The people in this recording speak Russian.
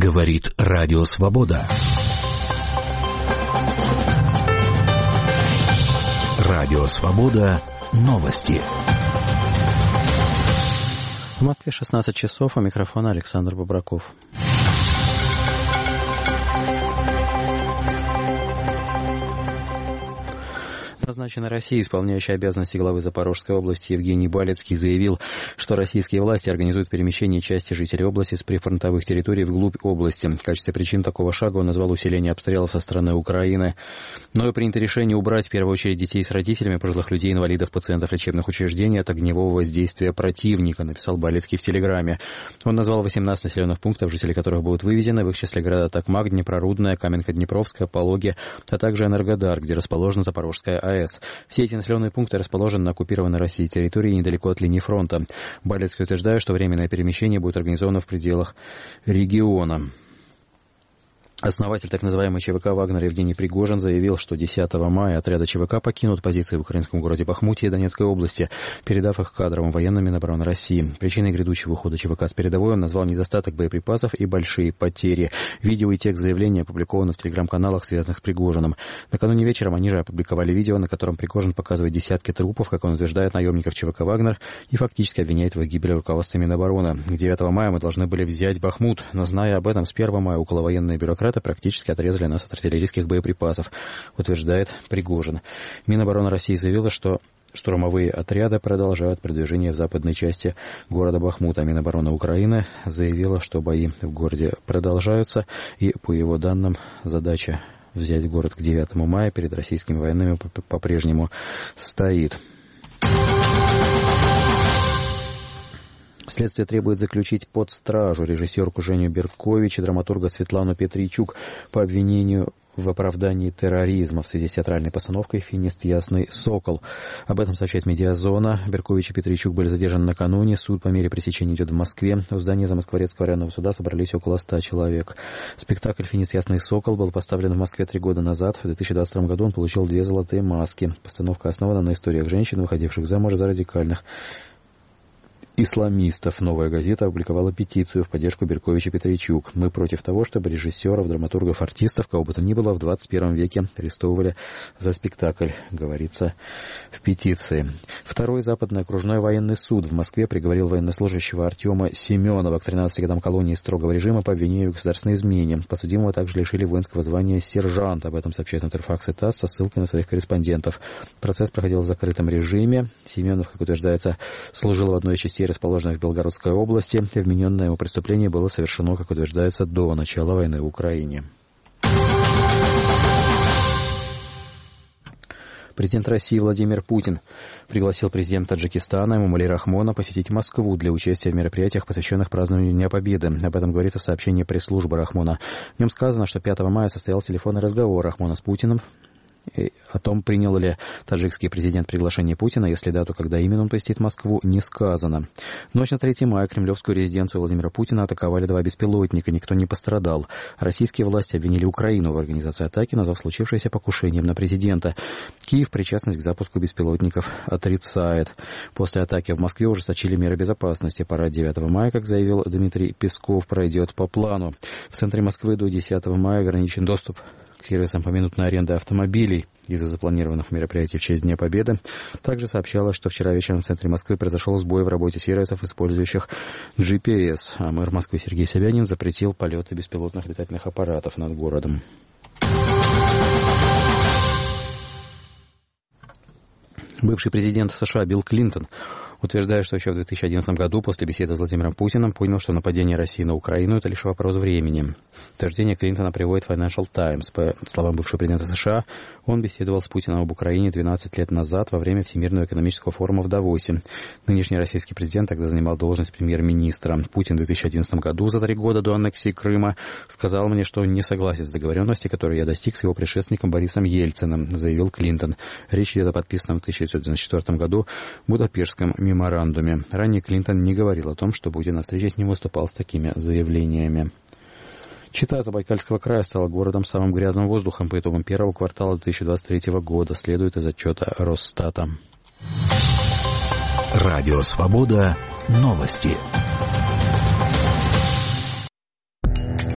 Говорит Радио Свобода. Радио Свобода. Новости. В Москве 16 часов, у микрофона Александр Бобраков. Назначенный Россией, исполняющий обязанности главы Запорожской области Евгений Балецкий, заявил, что российские власти организуют перемещение части жителей области с прифронтовых территорий вглубь области. В качестве причин такого шага он назвал усиление обстрелов со стороны Украины. Но и принято решение убрать в первую очередь детей с родителями, пожилых людей, инвалидов, пациентов лечебных учреждений от огневого воздействия противника, написал Балецкий в Телеграме. Он назвал 18 населенных пунктов, жители которых будут вывезены, в их числе города Токмак, Днепрорудная, Каменка-Днепровская, Пологи, а также Энергодар, где расположена Запорожская АЭС. Все эти населенные пункты расположены на оккупированной Россией территории недалеко от линии фронта. Балецкий утверждает, что временное перемещение будет организовано в пределах региона. Основатель так называемой ЧВК «Вагнер» Евгений Пригожин заявил, что 10 мая отряды ЧВК покинут позиции в украинском городе Бахмуте и Донецкой области, передав их кадровым военным Минобороны России. Причиной грядущего ухода ЧВК с передовой он назвал недостаток боеприпасов и большие потери. Видео и текст заявления опубликованы в телеграм-каналах, связанных с Пригожиным. Накануне вечером они же опубликовали видео, на котором Пригожин показывает десятки трупов, как он утверждает, наемников ЧВК «Вагнер» и фактически обвиняет в их гибели руководство Минобороны. К 9 мая мы должны были взять Бахмут, но, зная об этом, с 1 мая околовоенные бюрократы практически отрезали нас от артиллерийских боеприпасов, утверждает Пригожин. Минобороны России заявила, что штурмовые отряды продолжают продвижение в западной части города Бахмута. Минобороны Украины заявила, что бои в городе продолжаются, и, по его данным, задача взять город к 9 мая перед российскими военными по-прежнему стоит. Следствие требует заключить под стражу режиссерку Женю Беркович и драматурга Светлану Петричук по обвинению в оправдании терроризма в связи с театральной постановкой «Финист. Ясный сокол». Об этом сообщает «Медиазона». Беркович и Петричук были задержаны накануне. Суд по мере пресечения идет в Москве. У здания Замоскворецкого районного суда собрались около 100 человек. Спектакль «Финист. Ясный сокол» был поставлен в Москве 3 года назад. В 2022 году он получил 2 золотые маски. Постановка основана на историях женщин, выходивших замуж за радикальных исламистов. «Новая газета» опубликовала петицию в поддержку Беркович и Петричук. «Мы против того, чтобы режиссеров, драматургов, артистов, кого бы то ни было, в 21 веке арестовывали за спектакль», говорится в петиции. Второй западный окружной военный суд в Москве приговорил военнослужащего Артема Семенова к 13 годам колонии строгого режима по обвинению в государственной измене. Подсудимого также лишили воинского звания сержанта. Об этом сообщает Интерфакс и ТАСС со ссылкой на своих корреспондентов. Процесс проходил в закрытом режиме. Семенов, как утверждается, служил в одной из частей, расположенных в Белгородской области. Вмененное ему преступление было совершено, как утверждается, до начала войны в Украине. Президент России Владимир Путин пригласил президента Таджикистана Эмомали Рахмона посетить Москву для участия в мероприятиях, посвященных празднованию Дня Победы. Об этом говорится в сообщении пресс-службы Рахмона. В нем сказано, что 5 мая состоялся телефонный разговор Рахмона с Путиным. О том, принял ли таджикский президент приглашение Путина, если дату, когда именно он посетит Москву, не сказано. В ночь на 3 мая кремлевскую резиденцию Владимира Путина атаковали 2 беспилотника, никто не пострадал. Российские власти обвинили Украину в организации атаки, назвав случившееся покушением на президента. Киев причастность к запуску беспилотников отрицает. После атаки в Москве ужесточили меры безопасности. Парад 9 мая, как заявил Дмитрий Песков, пройдет по плану. В центре Москвы до 10 мая ограничен доступ к сервисам поминутной аренды автомобилей из-за запланированных мероприятий в честь Дня Победы. Также сообщалось, что вчера вечером в центре Москвы произошел сбой в работе сервисов, использующих GPS. А мэр Москвы Сергей Собянин запретил полеты беспилотных летательных аппаратов над городом. Бывший президент США Билл Клинтон утверждает, что еще в 2011 году после беседы с Владимиром Путиным понял, что нападение России на Украину – это лишь вопрос времени. Утверждение Клинтона приводит Financial Times. По словам бывшего президента США, он беседовал с Путиным об Украине 12 лет назад во время Всемирного экономического форума в Давосе. Нынешний российский президент тогда занимал должность премьер-министра. Путин в 2011 году, за 3 года до аннексии Крыма, сказал мне, что он не согласен с договоренностью, которую я достиг с его предшественником Борисом Ельциным, заявил Клинтон. Речь идет о подписанном в 1994 году Будапештском меморандуме. Ранее Клинтон не говорил о том, что Путин на встрече с ним выступал с такими заявлениями. Чита Забайкальского края стала городом с самым грязным воздухом по итогам первого квартала 2023 года, следует из отчета Росстата. Радио Свобода. Новости.